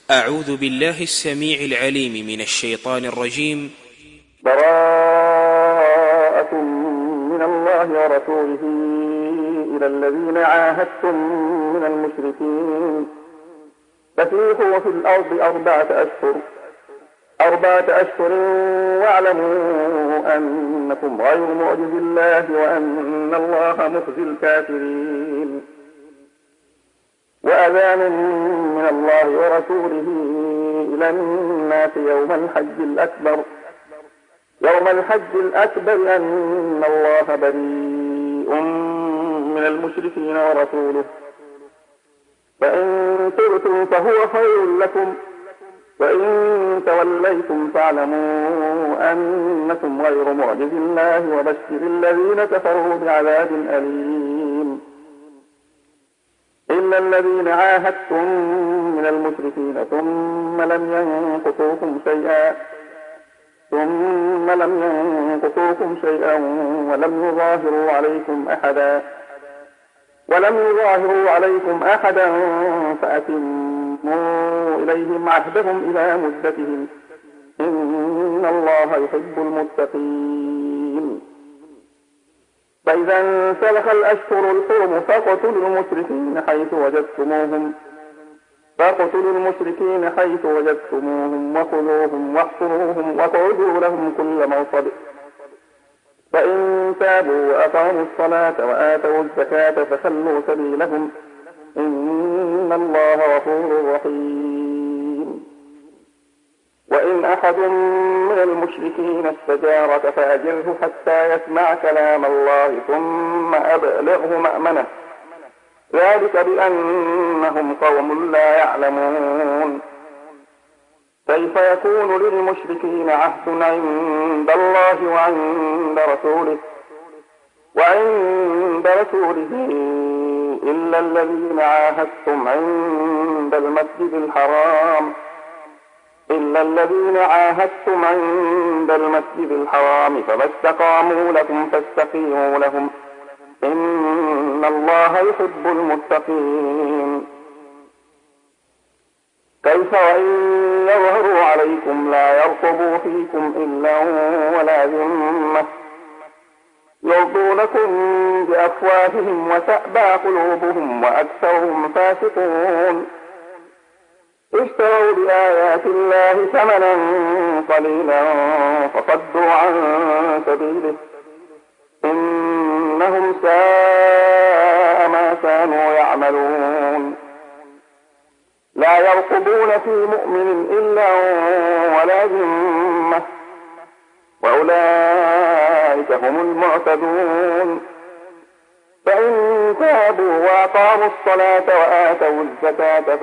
أعوذ بالله السميع العليم من الشيطان الرجيم. براءة من الله ورسوله إلى الذين عاهدتم من المشركين فسيحوا في الأرض أربعة أشهر واعلموا أنكم غير معجز الله وأن الله مخزي الكافرين. وأذان من الله ورسوله إلى الناس يوم الحج الأكبر أن الله بريء من المشركين ورسوله، فإن تبتم فهو خير لكم، وإن توليتم فاعلموا أنكم غير معجز الله وبشر الذين كفروا بعذاب أليم. إلا الذين عاهدتم من المشركين ثم لم ينقصوكم شيئا ولم يظاهروا عليكم أحدا فأتموا إليهم عهدهم إلى مدتهم إن الله يحب المتقين. فإذا انسلخ الأشهر الحرم فاقتلوا المشركين حيث وجدتموهم وخذوهم واحصروهم واقعدوا لهم كل مرصد. فإن تابوا وأقاموا الصلاة وآتوا الزكاة فخلوا سبيلهم إن الله غفور رحيم. وإن أحد من المشركين استجارك فأجره حتى يسمع كلام الله ثم أبلغه مأمنه، ذلك بأنهم قوم لا يعلمون. كيف يكون للمشركين عهد عند الله وعند رسوله إلا الذين عاهدتم عند المسجد الحرام فما استقاموا لكم فاستقيموا لهم إن الله يحب المتقين. كيف وإن يظهروا عليكم لا يرقبوا فيكم إلا ولا ذمة، يرضونكم بأفواههم وتأبى قلوبهم وأكثرهم فاسقون. اشتروا بآيات الله ثمنا قليلا فصدوا عن سبيله إنهم ساء ما كانوا يعملون. لا يرقبون في مؤمن إلا ولا ذمة وأولئك هم المعتدون. فإن تابوا وأقاموا الصلاة وآتوا الزكاة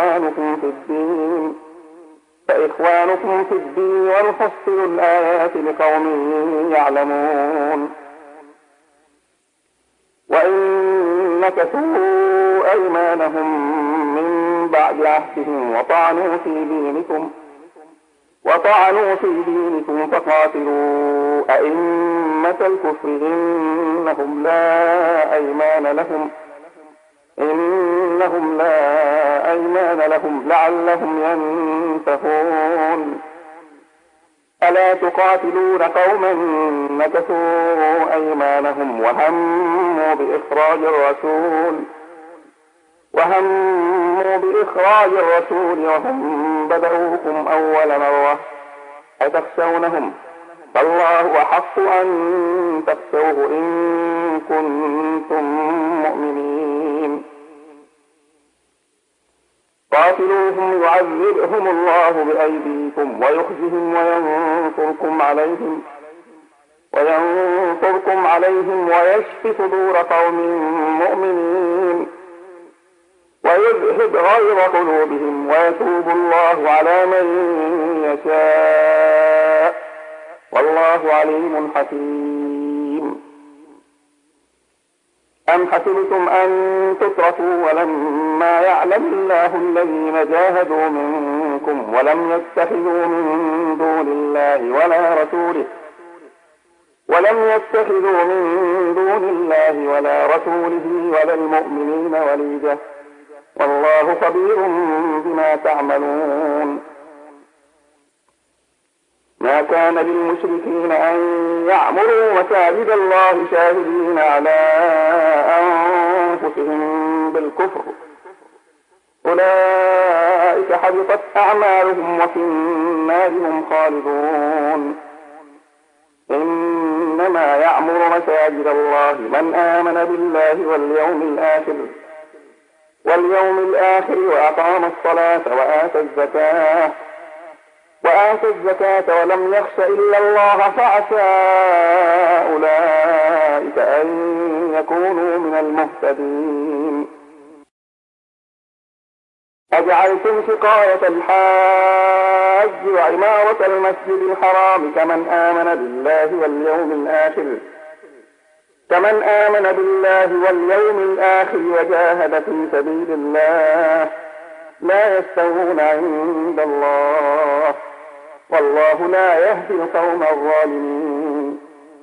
فإخوانكم في الدين ونفصل الآيات لقوم يعلمون. وإن نكثوا أيمانهم من بعد عهدهم وطعنوا في دينكم فقاتلوا أئمة الكفر إنهم لا أيمان لهم لعلهم ينتهون. ألا تقاتلون قوما نكثوا أيمانهم وهموا بإخراج الرسول وهم بدأوكم أول مرة أتخشونهم فالله أحق أن تخشوه إن كنتم مؤمنين. قاتلوهم يعذبهم الله بأيديكم ويخزهم وينصركم عليهم ويشف صدور قوم مؤمنين ويذهب غيظ قلوبهم ويتوب الله على من يشاء والله عليم حكيم. أم حسبتم أن تتركوا ولما يعلم الله الذين جاهدوا منكم ولم يتخذوا من دون الله ولا رسوله ولا المؤمنين وليجة والله خبير بما تعملون. ما كان للمشركين أن يعمروا مساجد الله شاهدين على أنفسهم بالكفر، أولئك حبطت أعمالهم وفي النار هم خالدون. إنما يعمر مساجد الله من آمن بالله واليوم الآخر وأقام الصلاة وآتى الزكاة ولم يخش إلا الله فعسى أولئك أن يكونوا من المهتدين. أجعلتم سقاية الحاج وعمارة المسجد الحرام كمن آمن بالله واليوم الآخر وجاهد في سبيل الله لا يستوون عند الله، والله لا يهدي القوم الظالمين.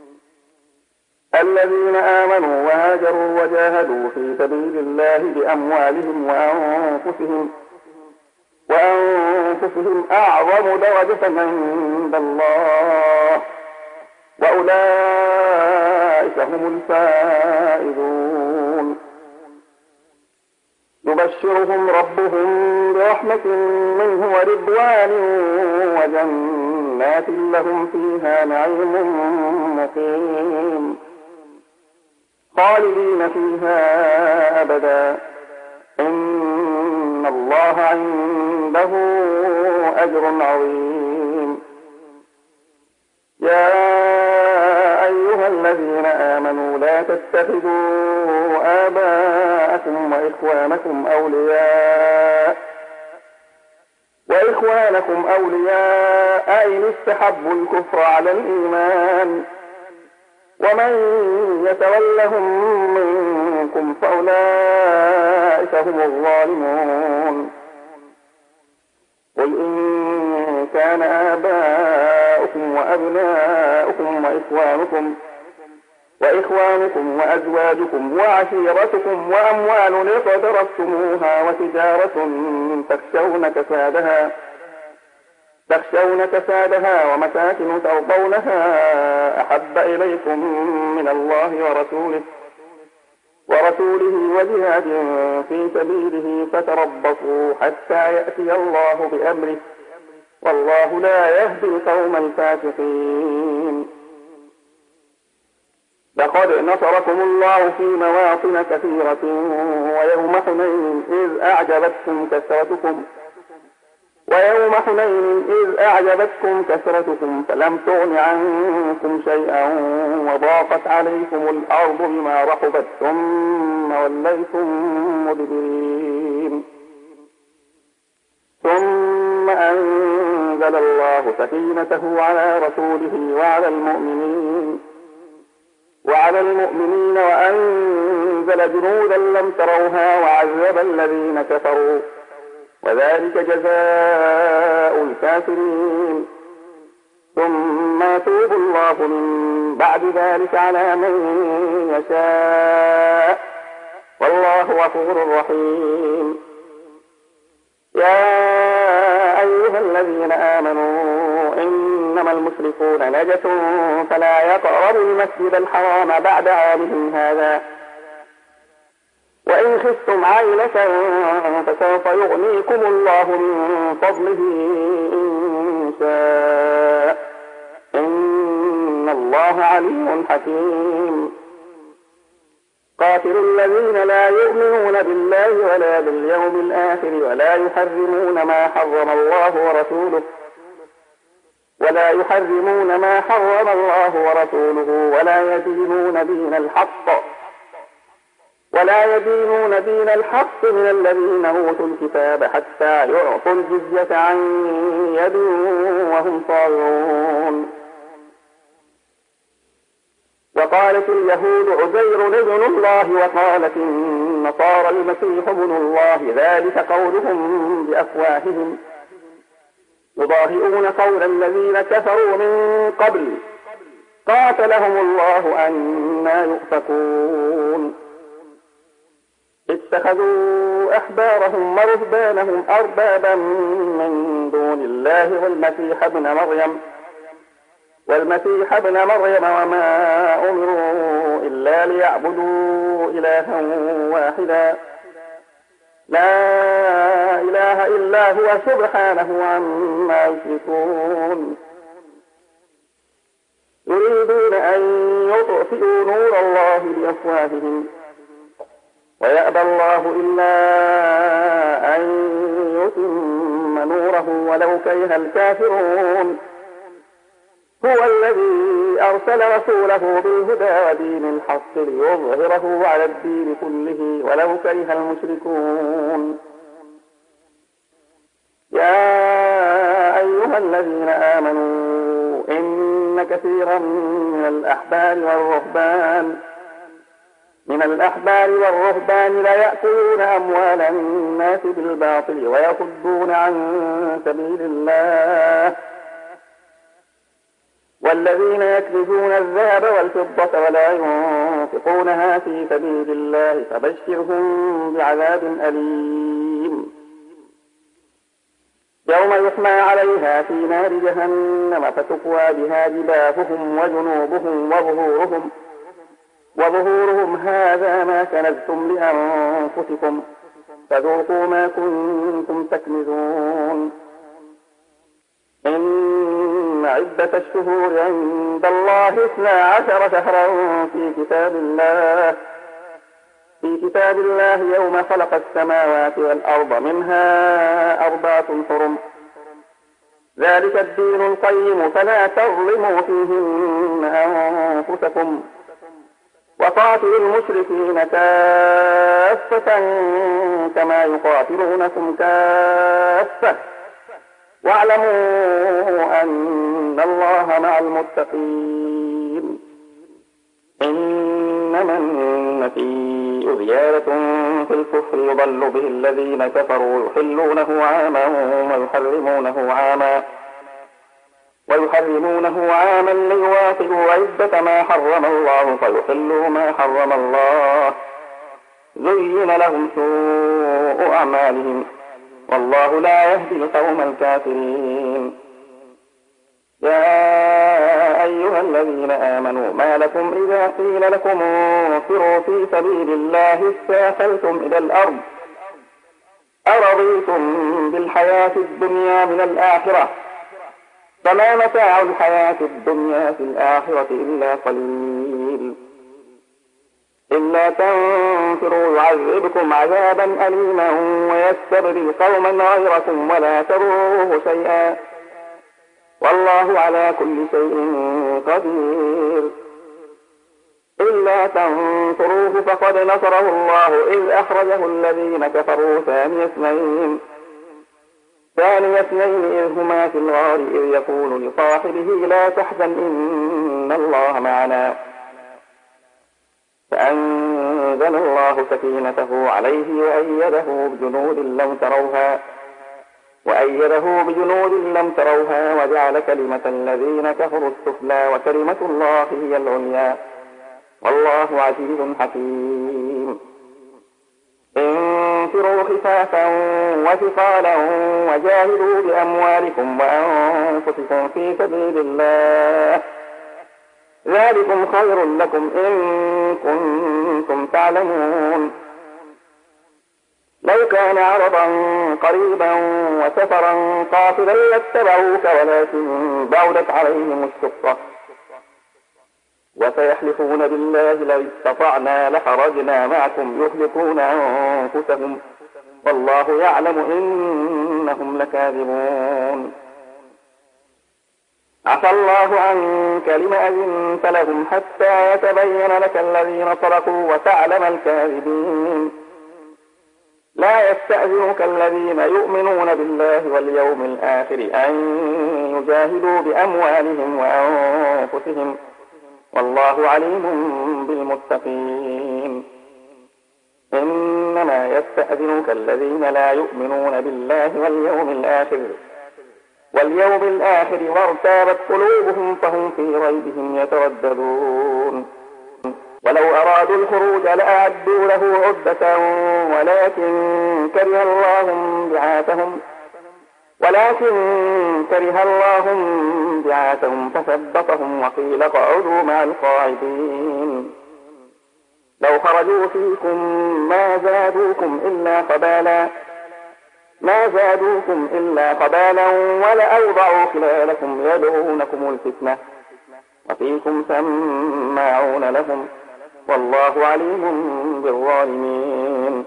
الذين آمنوا وهاجروا وجاهدوا في سبيل الله بأموالهم وأنفسهم أعظم درجة عند الله، وأولئك هم الفائزون. يبشرهم ربهم برحمة منه ورضوان وجنات لهم فيها نعيم مقيم خالدين فيها أبدا، إن الله عنده أجر عظيم. يا أيها الذين آمنوا لا تتخذوا آباءكم وإخوانكم أولياء إن استحبوا الكفر على الإيمان، ومن يتولهم منكم فأولئك هم الظالمون. قل إن كان آباؤكم وأبناؤكم وإخوانكم وأزواجكم وعشيرتكم وأموال اقترفتموها وتجارة تخشون كسادها ومساكن ترضونها أحب إليكم من الله ورسوله وجهاد في سبيله فتربصوا حتى يأتي الله بأمره، والله لا يهدي القوم الفاسقين. لقد نصركم الله في مواطن كثيرة ويوم حنين إذ أعجبتكم كثرتكم فلم تغن عنكم شيئا وضاقت عليكم الأرض بما رحبت ثم وليتم مدبرين. ثم أنزل الله سكينته على رسوله وعلى المؤمنين وأنزل جنودا لم تروها وعذب الذين كفروا، وذلك جزاء الكافرين. ثم يتوب الله من بعد ذلك على من يشاء، والله غفور رحيم. يا أيها الذين آمنوا إنما المشركون نجس فلا يقربوا المسجد الحرام بعد عامهم هذا، وإن خفتم عيلة فسوف يغنيكم الله من فضله إن شاء، إن الله عليم حكيم. قاتلوا الذين لا يؤمنون بالله ولا باليوم الآخر ولا يحرمون ما حرم الله ورسوله ولا يدينون دين الحق من الذين أوتوا الكتاب حتى يعطوا الجزية عن يد وهم صاغرون. وقالت اليهود عزير ابن الله وقالت النصارى المسيح ابن الله، ذلك قولهم بأفواههم يضاهئون قول الذين كفروا من قبل، قاتلهم الله أنى يؤفكون. اتخذوا أحبارهم ورهبانهم أربابا من دون الله والمسيح ابن مريم وما أمروا إلا ليعبدوا إلها واحدا لا إله إلا هو سبحانه عما يشركون يريدون أن يطفئوا نور الله بأفواههم ويأبى الله إلا أن يتم نوره ولو كره الكافرون هو الذي أرسل رسوله بالهدى ودين الحق ليظهره على الدين كله ولو كره المشركون يا أيها الذين آمنوا إن كثيرا من الأحبار والرهبان ليأكلون أموال الناس بالباطل ويصدون عن سبيل الله والذين يكنزون الذهب والفضة ولا ينفقونها في سبيل الله فبشرهم بعذاب أليم يوم يحمى عليها في نار جهنم فتكوى بها جباههم وجنوبهم وظهورهم هذا ما كنزتم لأنفسكم فذوقوا ما كنتم تكنزون إن عدة الشهور عند الله 12 شهرا في كتاب الله يوم خلق السماوات والأرض منها 4 حرم ذلك الدين القيم فلا تظلموا فيهن أنفسكم وقاتلوا المشركين كافة كما يقاتلونكم كافة واعلموا أن الله مع المتقين إنما النسيء زيادة في الكفر يضل به الذين كفروا يحلونه عاما ليواصلوا عدة ما حرم الله فيحلوا ما حرم الله زين لهم سوء أعمالهم والله لا يهدي القوم الكافرين يا أيها الذين آمنوا ما لكم إذا قيل لكم انفروا في سبيل الله استاثرتم إلى الأرض أرضيتم بالحياة الدنيا من الآخرة فما متاع الحياة الدنيا في الآخرة إلا قليل إلا تنفروا يعذبكم عذابا أليما ويستبدل قوما غيركم ولا تضروه شيئا والله على كل شيء قدير إلا تنصروه فقد نصره الله إذ أخرجه الذين كفروا ثاني اثنين إذ هما في الغار إذ يقول لصاحبه لا تحزن إن الله معنا فأنزل الله سكينته عليه وأيده بجنود لم تروها وجعل كلمة الذين كفروا السفلى وكلمة الله هي العليا والله عزيز حكيم انفروا خفافا وثقالا وجاهدوا بأموالكم وأنفسكم في سبيل الله ذلكم خير لكم إن كنتم تعلمون لو كان عرضا قريبا وسفرا قاصدا لاتبعوك ولكن بعدت عليهم الشقة وسيحلفون بالله لو استطعنا لخرجنا معكم يهلكون أنفسهم والله يعلم إنهم لكاذبون عفى الله عنك لما أذنت لهم حتى يتبين لك الذين صدقوا وتعلم الكاذبين لا يستأذنك الذين يؤمنون بالله واليوم الآخر أن يجاهدوا بأموالهم وأنفسهم والله عليم بالمتقين إنما يستأذنك الذين لا يؤمنون بالله واليوم الآخر وارتابت قلوبهم فهم في ريبهم يترددون ولو أرادوا الخروج لأعدوا له عدة ولكن كره الله بعاثهم فثبطهم وقيل اقعدوا مع القاعدين. لو خرجوا فيكم ما زادوكم إلا خبالا ولأوضعوا خلالكم يبغونكم الفتنة وفيكم سماعون لهم والله عليم بالظالمين.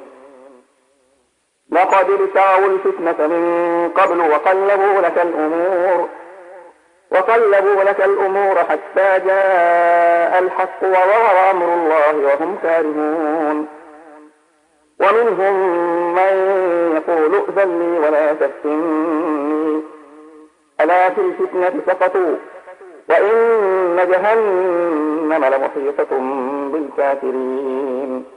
لقد ابتغوا الفتنة من قبل وقلبوا لك الأمور حتى جاء الحق وظهر أمر الله وهم كارهون. ومنهم من يقول ائذن لي ولا تفتني ألا في الفتنة سقطوا وإن جهنم لمحيطة بالكافرين.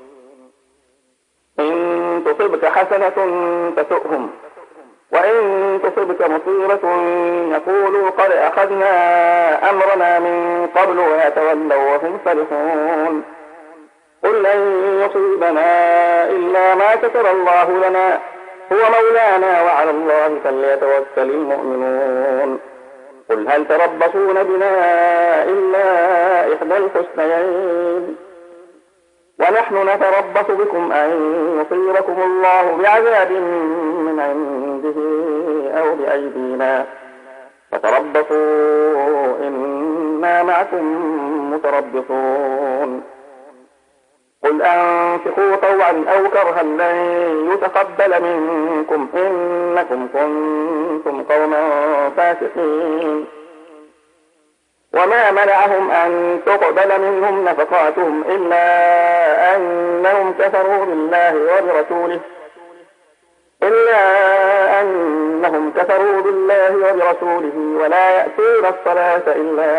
إن تصبك حسنة تسؤهم وإن تصبك مصيبة يقولوا قد أخذنا أمرنا من قبل ويتولوا وهم فرحون. قل لن يصيبنا إلا ما كتب الله لنا هو مولانا وعلى الله فليتوكل المؤمنون. قل هل تربصون بنا إلا إحدى الحسنيين ونحن نتربص بكم أن يصيبكم الله بعذاب من عنده أو بأيدينا فتربصوا إنا معكم متربصون. قل أنفقوا طوعا أو كرها لن يتقبل منكم إنكم كنتم قوما فاسقين. وما منعهم أن تقبل منهم نفقاتهم إلا أنهم كفروا بالله وبرسوله ولا يأتون الصلاة إلا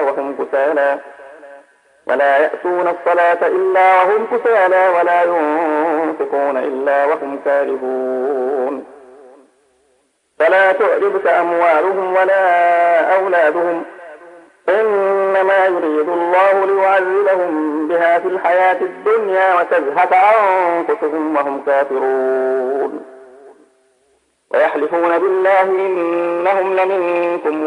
وهم كسالى ولا ينفقون إلا وهم كارهون. فلا تعجبك أموالهم ولا أولادهم إنما يريد الله ليعذبهم بها في الحياة الدنيا وتزهق أنفسهم وهم كافرون. ويحلفون بالله إنهم لمنكم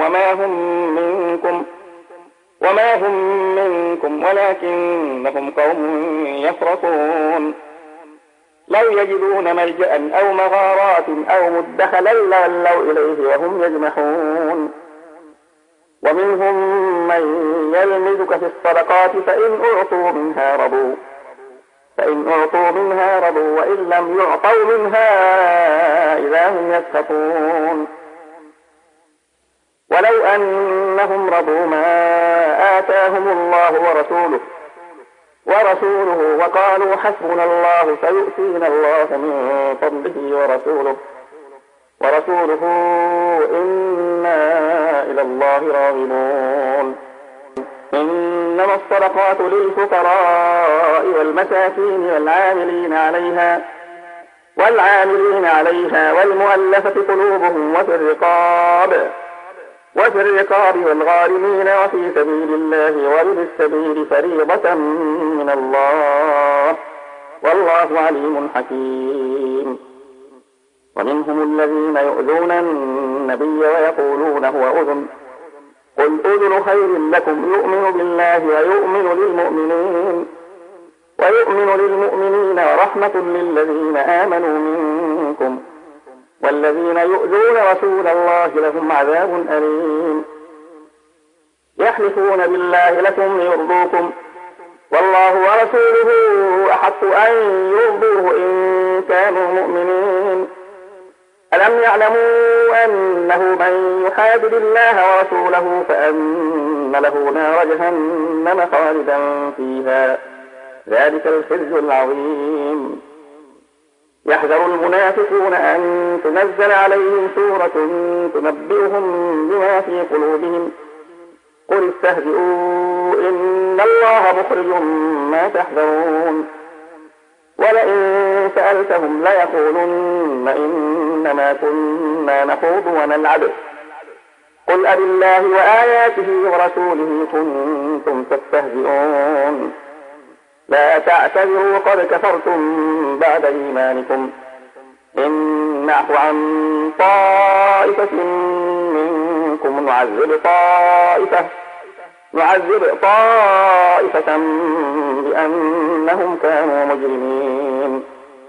وما هم منكم ولكنهم قوم يفرقون. لو يجدون ملجأ أو مغارات أو مدخلا لولوا إليه وهم يجمحون. ومنهم من يلمزك في الصدقات فإن أعطوا منها رضوا وإن لم يعطوا منها إذا هم يسخطون. ولو أنهم رضوا ما آتاهم الله ورسوله وقالوا حسبنا الله سيؤتينا الله من فضله ورسوله إنا إلى الله راغبون. إنما الصدقات للفقراء والمساكين والعاملين عليها والمؤلفة قلوبهم وفي الرقاب والغارمين وفي سبيل الله وابن السبيل فريضة من الله والله عليم حكيم. ومنهم الذين يؤذون النبي ويقولون هو أذن قل أذن خير لكم يؤمن بالله ويؤمن للمؤمنين ورحمة للذين آمنوا منكم والذين يؤذون رسول الله لهم عذاب أليم. يحلفون بالله لكم ليرضوكم والله ورسوله أحق أن يرضوه إن كانوا مؤمنين. ألم يعلموا أنه من يحادد الله ورسوله فأن له نار جهنم خالدا فيها ذلك الخزي العظيم. يحذر المنافقون أن تنزل عليهم سورة تنبئهم بما في قلوبهم قل استهزئوا إن الله مخرج ما تحذرون. ولئن سألتهم ليقولن إنما كنا نخوض ونلعب قل أبالله وآياته ورسوله كنتم تستهزئون. لا تعتذروا قد كفرتم بعد إيمانكم إن نعفو عن طائفة منكم نعذب طائفة بأنهم كانوا مجرمين.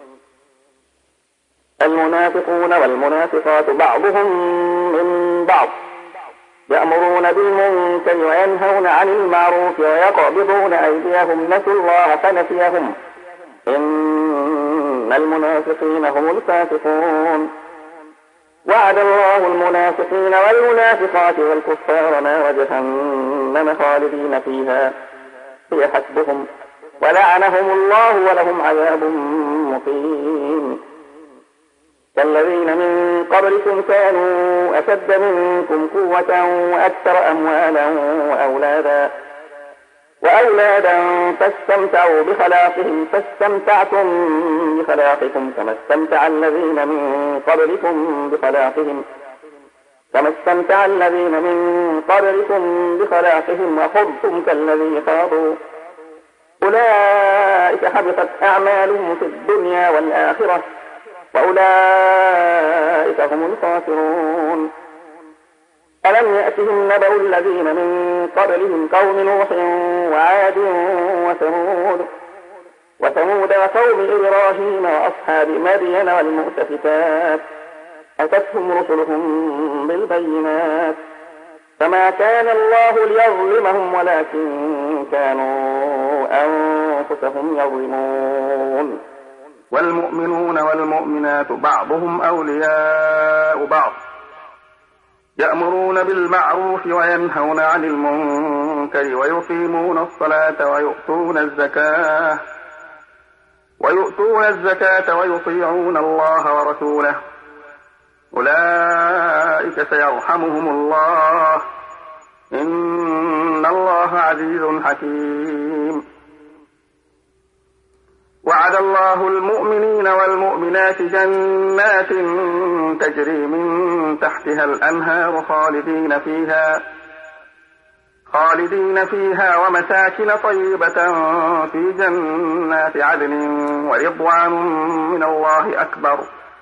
المنافقون والمنافقات بعضهم من بعض يأمرون بالمنكر وينهون عن المعروف ويقبضون أيديهم نسوا الله فنسيهم إن المنافقين هم الفاسقون. وعد الله المنافقين والمنافقات والكفار نار جهنم خالدين فيها هي حسبهم ولعنهم الله ولهم عذاب مقيم. كالذين من قبلكم كانوا أشد منكم قوة وأكثر أموالا وأولادا فاستمتعوا بخلاقهم فاستمتعتم بخلاقكم كما استمتع الذين من قبلكم بخلاقهم وخضتم كالذي خاضوا أولئك حبطت أعمالهم في الدنيا والآخرة وأولئك هم الخاسرون. ألم يأتهم نبأ الذين من قبلهم قوم نوح وعاد وثمود وقوم إبراهيم وأصحاب مدين والمؤتفكات أتتهم رسلهم بالبينات فما كان الله ليظلمهم ولكن كانوا أنفسهم يظلمون. والمؤمنون والمؤمنات بعضهم أولياء بعض يأمرون بالمعروف وينهون عن المنكر ويقيمون الصلاة ويؤتون الزكاة ويطيعون الله ورسوله أولئك سيرحمهم الله إن الله عزيز حكيم. وعد الله المؤمنين والمؤمنات جنات تجري من تحتها الأنهار خالدين فيها ومساكن طيبة في جنات عدن ورضوان من الله أكبر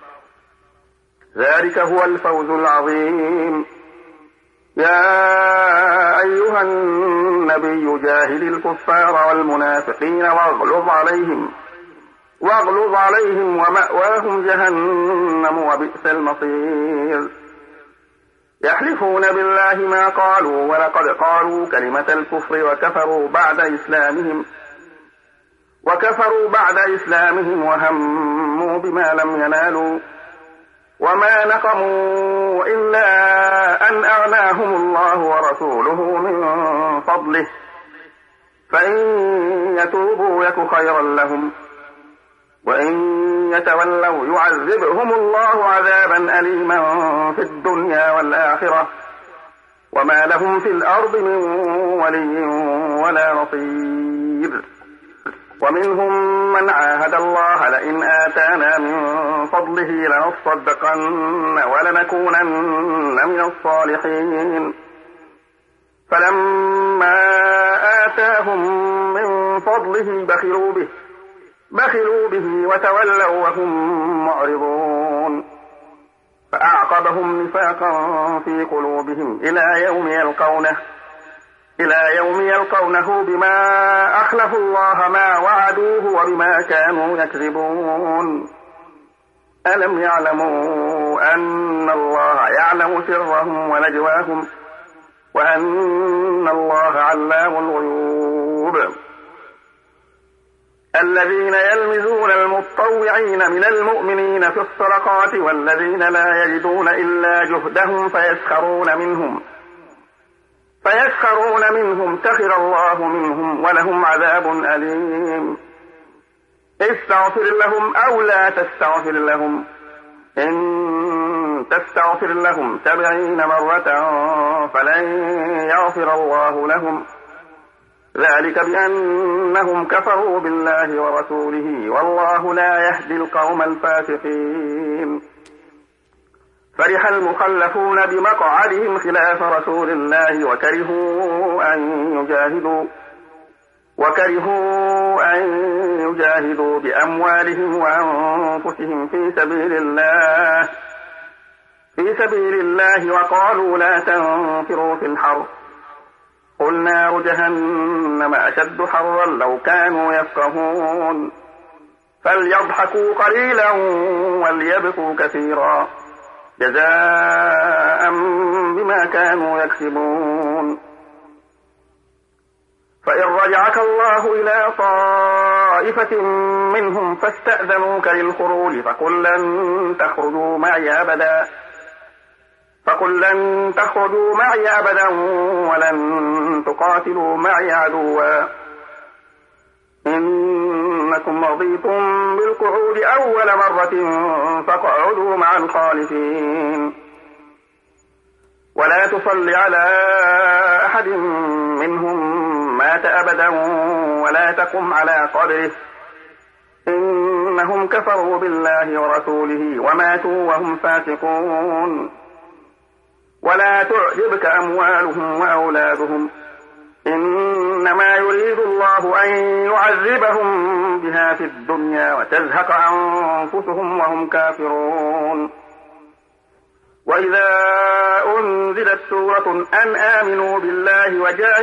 ذلك هو الفوز العظيم. يا أيها النبي جاهد الكفار والمنافقين واغلظ عليهم ومأواهم جهنم وبئس المصير. يحلفون بالله ما قالوا ولقد قالوا كلمة الكفر وكفروا بعد إسلامهم وهموا بما لم ينالوا وما نقموا إلا أن أغناهم الله ورسوله من فضله فإن يتوبوا يك خيرا لهم وإن يتولوا يعذبهم الله عذابا أليما في الدنيا والآخرة وما لهم في الأرض من ولي ولا نصير. ومنهم من عاهد الله لئن آتانا من فضله لنصدقن ولنكونن من الصالحين فلما آتاهم من فضله بخلوا به وتولوا وهم معرضون فأعقبهم نفاقا في قلوبهم إلى يوم يلقونه بما أخلفوا الله ما وعدوه وبما كانوا يكذبون. ألم يعلموا أن الله يعلم سرهم ونجواهم وأن الله علام الغيوب. الذين يلمزون المتطوعين من المؤمنين في الصدقات والذين لا يجدون إلا جهدهم فيسخرون منهم سخر الله منهم ولهم عذاب أليم. استغفر لهم أو لا تستغفر لهم إن تستغفر لهم 70 مرة فلن يغفر الله لهم ذلك بأنهم كفروا بالله ورسوله والله لا يهدي القوم الفاسقين. فرح المخلفون بمقعدهم خلاف رسول الله وكرهوا أن يجاهدوا بأموالهم وأنفسهم في سبيل الله وقالوا لا تنفروا في الحر قل نار جهنم أشد حرا لو كانوا يفقهون فليضحكوا قليلا وليبكوا كثيرا جزاء بما كانوا يكسبون فإن رجعك الله إلى طائفة منهم فاستأذنوك للخروج فقل لن تخرجوا معي أبدا ولن تقاتلوا معي عدوا إنكم رضيتم بالقعود أول مرة فاقعدوا مع الخالفين ولا تصل على أحد منهم مات أبدا ولا تقم على قبره إنهم كفروا بالله ورسوله وماتوا وهم فاسقون ولا تعجبك أموالهم وأولادهم إنما يريد الله أن يعذبهم بها في الدنيا وتزهق أنفسهم وهم كافرون وإذا أنزلت سورة أن آمنوا بالله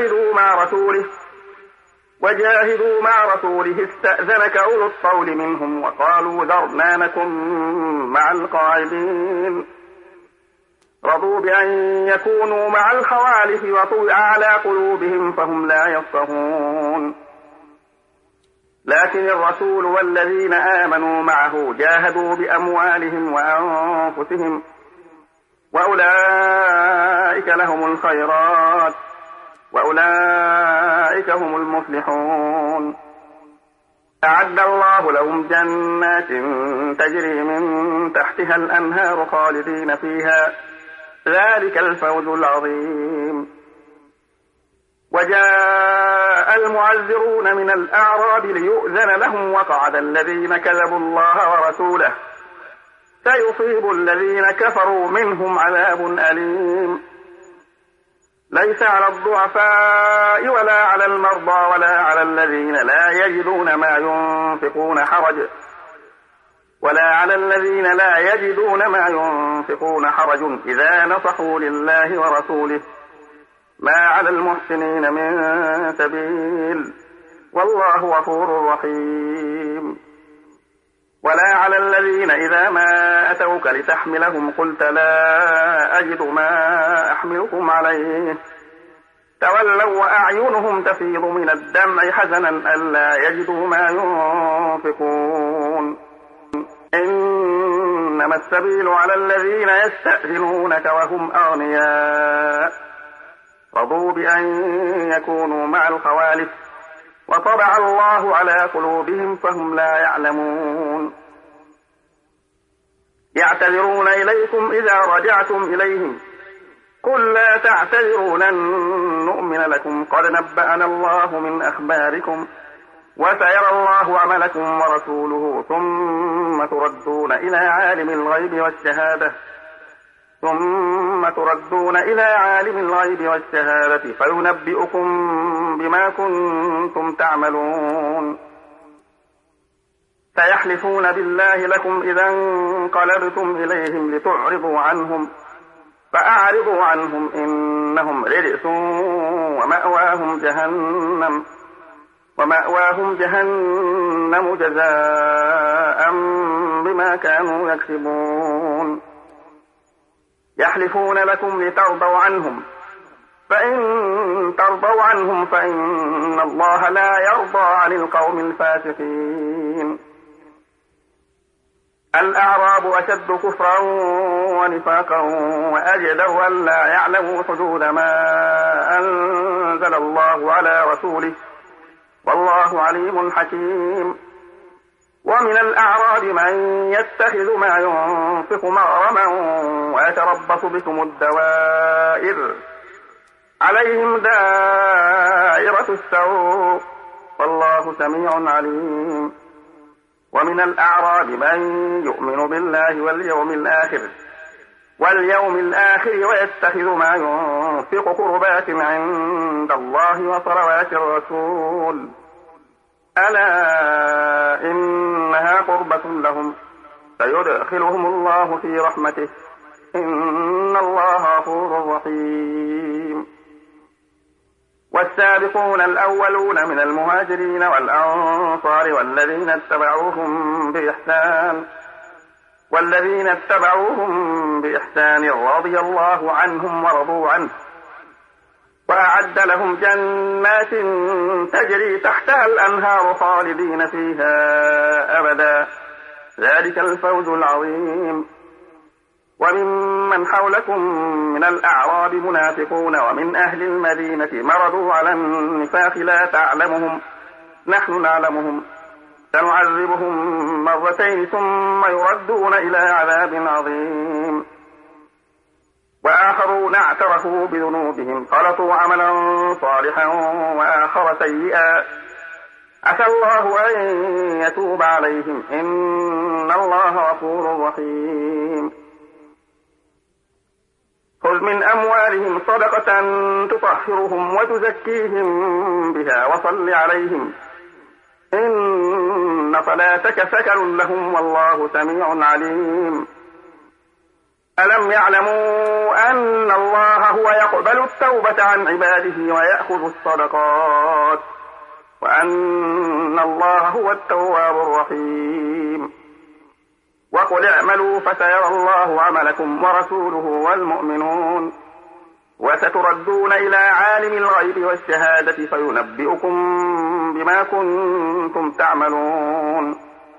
وجاهدوا مع رسوله استأذنك أولو الطول منهم وقالوا ذرنا نكن مع القاعدين رضوا بأن يكونوا مع الخوالف وطبع على قلوبهم فهم لا يفقهون لكن الرسول والذين آمنوا معه جاهدوا بأموالهم وأنفسهم وأولئك لهم الخيرات وأولئك هم المفلحون أعد الله لهم جنات تجري من تحتها الأنهار خالدين فيها ذلك الفوز العظيم وجاء المعذرون من الأعراب ليؤذن لهم وقعد الذين كذبوا الله ورسوله سيصيب الذين كفروا منهم عذاب أليم ليس على الضعفاء ولا على المرضى ولا على الذين لا يجدون ما ينفقون حرج إذا نصحوا لله ورسوله ما على المحسنين من سبيل والله غفور رحيم ولا على الذين إذا ما أتوك لتحملهم قلت لا أجد ما أحملكم عليه تولوا وأعينهم تفيض من الدمع حزنا ألا يجدوا ما ينفقون إنما السبيل على الذين يستأذنونك وهم أغنياء رضوا بأن يكونوا مع الخوالف وطبع الله على قلوبهم فهم لا يعلمون يعتذرون إليكم إذا رجعتم إليهم قل لا تعتذروا لن نؤمن لكم قد نبأنا الله من أخباركم وسيرى الله عملكم ورسوله ثم تردون إلى عالم الغيب والشهادة فينبئكم بما كنتم تعملون سيحلفون بالله لكم إذا انقلبتم إليهم لتعرضوا عنهم فأعرضوا عنهم إنهم رجس ومأواهم جهنم جزاء بما كانوا يكسبون يحلفون لكم لترضوا عنهم فإن ترضوا عنهم فإن الله لا يرضى عن القوم الفاسقين الأعراب أشد كفرا ونفاقا وأجدر أن لا يعلموا حدود ما أنزل الله على رسوله والله عليم حكيم ومن الأعراب من يتخذ ما ينفق مغرما ويتربص بكم الدوائر عليهم دائرة السوء والله سميع عليم ومن الأعراب من يؤمن بالله واليوم الآخر ويتخذ ما ينفق قربات عند الله وصلوات الرسول ألا إنها قربة لهم سيدخلهم الله في رحمته إن الله غفور رحيم. والسابقون الأولون من المهاجرين والأنصار والذين اتبعوهم بإحسان رضي الله عنهم ورضوا عنه وأعد لهم جنات تجري تحتها الأنهار خالدين فيها أبدا ذلك الفوز العظيم. وممن حولكم من الأعراب منافقون ومن أهل المدينة مرضوا على النفاق لا تعلمهم نحن نعلمهم سنعذبهم مرتين ثم يردون إلى عذاب عظيم. وآخرون اعترفوا بذنوبهم خلطوا عملا صالحا وآخر سيئا عسى الله أن يتوب عليهم إن الله غفور رحيم. خذ من أموالهم صدقة تطهرهم وتزكيهم بها وصل عليهم إن صلاتك سكن لهم والله سميع عليم. ألم يعلموا أن الله هو يقبل التوبة عن عباده ويأخذ الصدقات وأن الله هو التواب الرحيم. وقل اعملوا فسيرى الله عملكم ورسوله والمؤمنون وستردون إلى عالم الغيب والشهادة فينبئكم بما كنتم تعملون.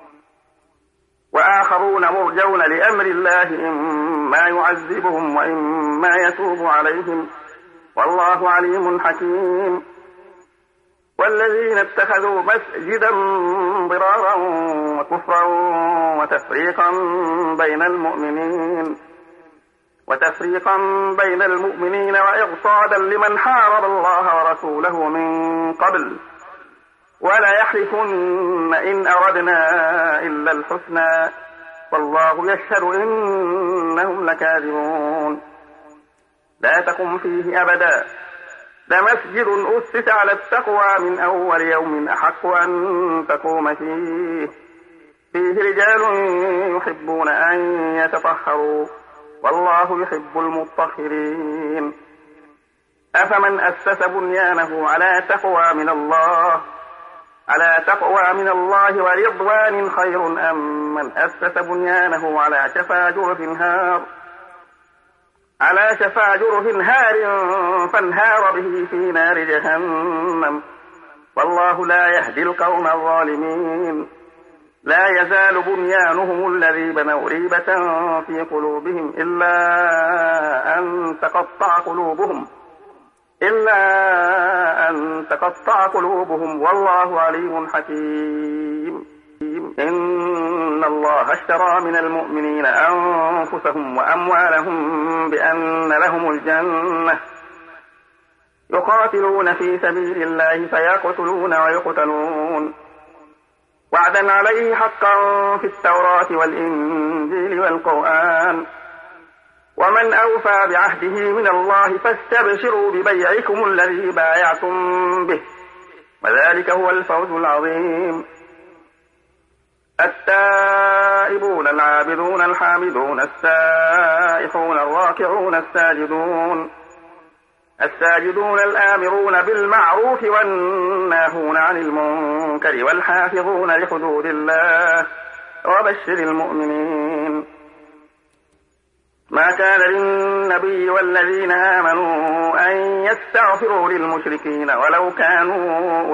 وآخرون مرجون لأمر الله إما يعذبهم وإما يتوب عليهم والله عليم حكيم. والذين اتخذوا مسجدا ضرارا وكفرا وتفريقا بين المؤمنين وإرصادا لمن حارب الله ورسوله من قبل ولا يحلفن إن أردنا إلا الحسنى والله يشهد إنهم لكاذبون. لا تقم فيه أبدا لمسجد أسس على التقوى من أول يوم أحق أن تقوم فيه رجال يحبون أن يتطهروا والله يحب المطهرين. أفمن أسس بنيانه على تقوى من الله ورضوان خير أم من أسس بنيانه على شفا جرف هار فانهار به في نار جهنم والله لا يهدي القوم الظالمين. لا يزال بنيانهم الذي بنوا ريبة في قلوبهم إلا أن تقطع قلوبهم والله عليم حكيم. إن الله اشترى من المؤمنين أنفسهم وأموالهم بأن لهم الجنة يقاتلون في سبيل الله فيقتلون ويقتلون وعدا عليه حقا في التوراة والإنجيل والقرآن ومن أوفى بعهده من الله فاستبشروا ببيعكم الذي بايعتم به وذلك هو الفوز العظيم. التائبون العابدون الحامدون السائحون الراكعون الساجدون الآمرون بالمعروف والناهون عن المنكر والحافظون لحدود الله وبشر المؤمنين. ما كان للنبي والذين آمنوا أن يستغفروا للمشركين ولو كانوا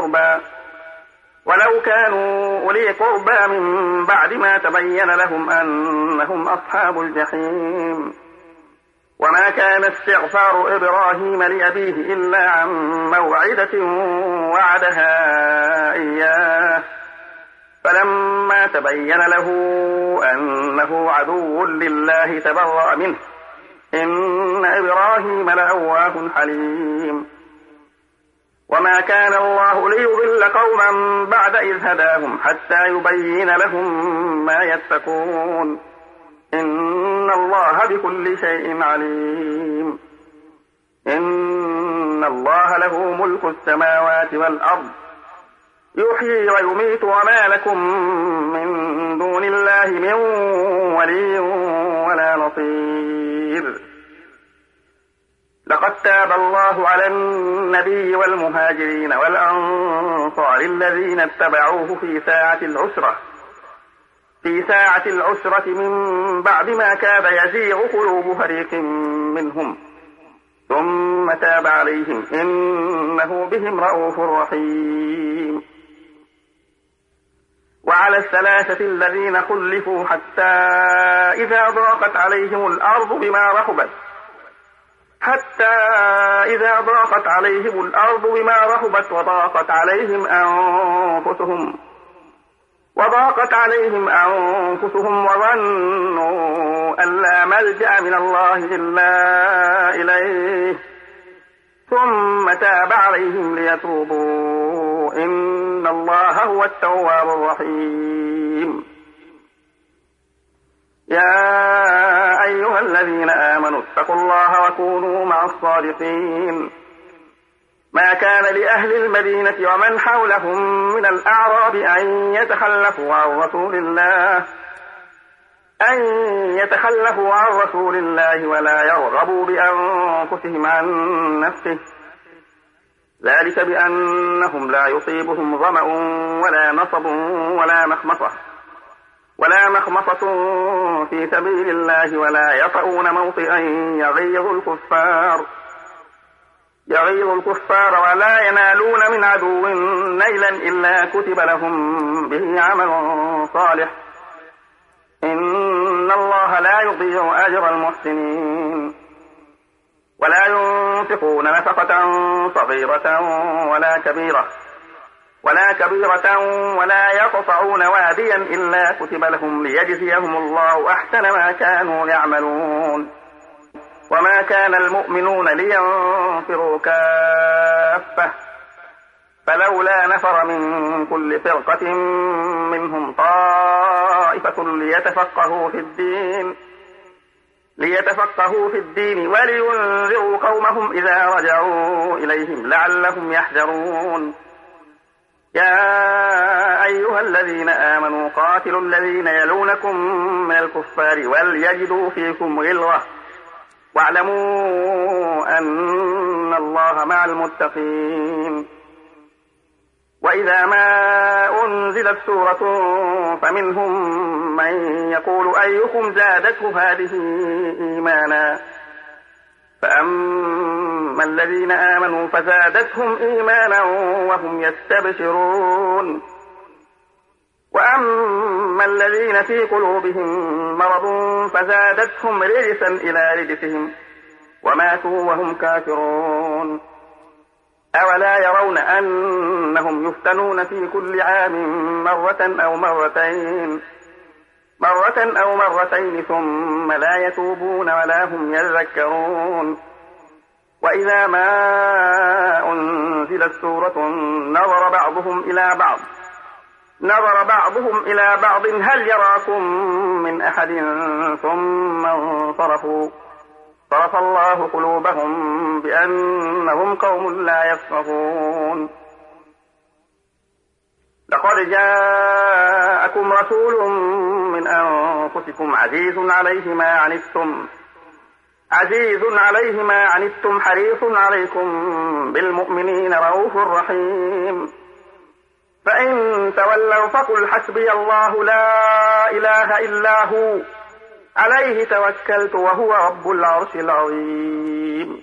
أولي قربى من بعد ما تبين لهم أنهم أصحاب الجحيم. وما كان استغفار إبراهيم لأبيه إلا عن موعدة وعدها إياه فلما تبين له أنه عدو لله تبرأ منه إن إبراهيم لأواه حليم. وما كان الله ليضل قوما بعد إذ هداهم حتى يبين لهم ما يتقون إن الله بكل شيء عليم. إن الله له ملك السماوات والأرض يحيي ويميت وما لكم من دون الله من ولي ولا نصير. لقد تاب الله على النبي والمهاجرين والأنصار الذين اتبعوه في ساعة العسرة من بعد ما كاد يزيغ قلوب فريق منهم ثم تاب عليهم إنه بهم رءوف رحيم. وعلى الثلاثة الذين خلفوا حتى إذا ضاقت عليهم الأرض بما رحبت وضاقت عليهم أنفسهم وظنوا أن لا ملجأ من الله إلا إليه ثم تاب عليهم ليتوبوا إن الله هو التواب الرحيم. يا أيها الذين آمنوا اتقوا الله وكونوا مع الصادقين. ما كان لأهل المدينة ومن حولهم من الأعراب أن يتخلفوا عن رسول الله ولا يرغبوا بأنفسهم عن نفسه، ذلك بأنهم لا يصيبهم ظمأ ولا نصب ولا مخمصة في سبيل الله ولا يطؤون موطئا يغيظ الكفار ولا ينالون من عدو نيلا إلا كتب لهم به عمل صالح إن الله لا يضيع أجر المحسنين. ولا ينفقون نفقة صغيرة ولا كبيرة ولا يقطعون واديا إلا كتب لهم ليجزيهم الله أحسن ما كانوا يعملون. وما كان المؤمنون لينفروا كافة فلولا نفر من كل فرقة منهم طائفة ليتفقهوا في الدين ولينذروا قومهم إذا رجعوا إليهم لعلهم يحذرون. يا أيها الذين آمنوا قاتلوا الذين يلونكم من الكفار وليجدوا فيكم غلظة واعلموا أن الله مع المتقين. وإذا ما أنزلت سورة فمنهم من يقول أيكم زادته هذه إيمانا فأما الذين آمنوا فزادتهم إيمانا وهم يستبشرون وأما الذين في قلوبهم مرض فزادتهم رجسا إلى رجسهم وماتوا وهم كافرون. أولا يرون أنهم يفتنون في كل عام مرة أو مرتين ثم لا يتوبون ولا هم يذكرون. وإذا ما أنزلت سورة نظر بعضهم إلى بعض هل يراكم من أحد ثم انصرفوا صرف الله قلوبهم بأنهم قوم لا يفقهون. لقد جاءكم رسول من أنفسكم عزيز عليه ما عنتم حريص عليكم بالمؤمنين رؤوف رحيم. فإن تولوا فقل حسبي الله لا إله إلا هو عليه توكلت وهو رب العرش العظيم.